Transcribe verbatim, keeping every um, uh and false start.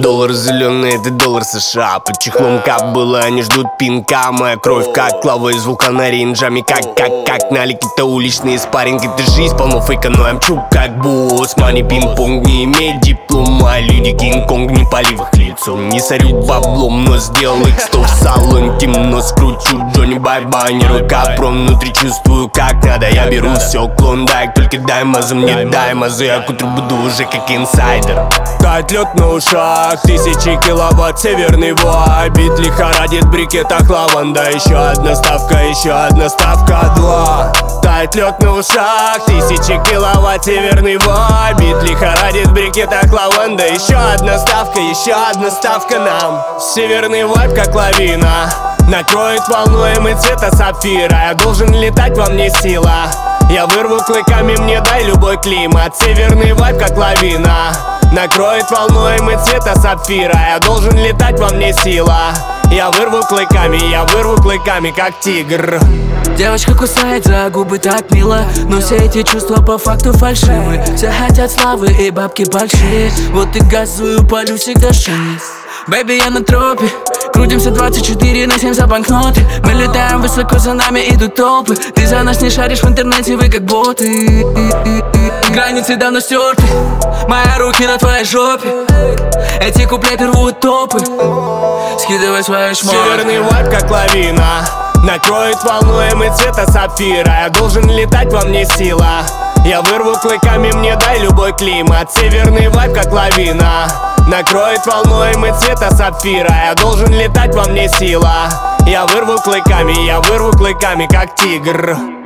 Доллар зеленый, это доллар США. Под чехлом кап было, они ждут пинка. Моя кровь как лава из вулкана рейнджами. Как, как, как налики-то уличные спарринг. Это жизнь, полно фейка, но я мчу как босс. Мани пинг-понг, не имеет диплома. Люди Кинг-Конг, не полив их лицом. Не сорю баблом, но сделал их сто. В салоне темно, скручу Джонни Бай-Бай. Не рука, пром, внутри чувствую как надо. Я беру все, клондайк, только дай мазу, мне дай мазу. Я к утру буду уже как инсайдер. Тает лед на ушах, тысячи киловатт, северный вай. Бит лихорадит, в брикетах лаванда. Еще одна ставка, еще одна ставка, два. Тает лед на ушах, тысячи киловатт, северный вай. Бит лихорадит, в брикетах лаванда. Еще одна ставка, еще одна ставка нам. Северный вайб как лавина, накроет волнуемый цвета сапфира. Я должен летать, во мне сила. Я вырву клыками, мне дай любой климат. Северный вайб как лавина, накроет волнуемый цвета сапфира. Я должен летать, во мне сила. Я вырву клыками, я вырву клыками, как тигр. Девочка кусает за губы так мило, но все эти чувства по факту фальшивы. Все хотят славы и бабки большие, вот и газую, палю всегда шесть. Бэйби, я на тропе, крутимся двадцать четыре на семь за банкноты. Мы летаем высоко, за нами идут толпы. Ты за нас не шаришь в интернете, вы как боты. Границы давно стерты, мои руки на твоей жопе. Эти куплеты рвут топы, скидывай свои шмотки. Северный вайб как лавина, накроет волнуемый цвета сапфира. Я должен летать, во мне сила. Я вырву клыками, мне дай любой климат. Северный вайб как лавина, накроет волнуемый цвета сапфира. Я должен летать, во мне сила. Я вырву клыками, я вырву клыками, как тигр.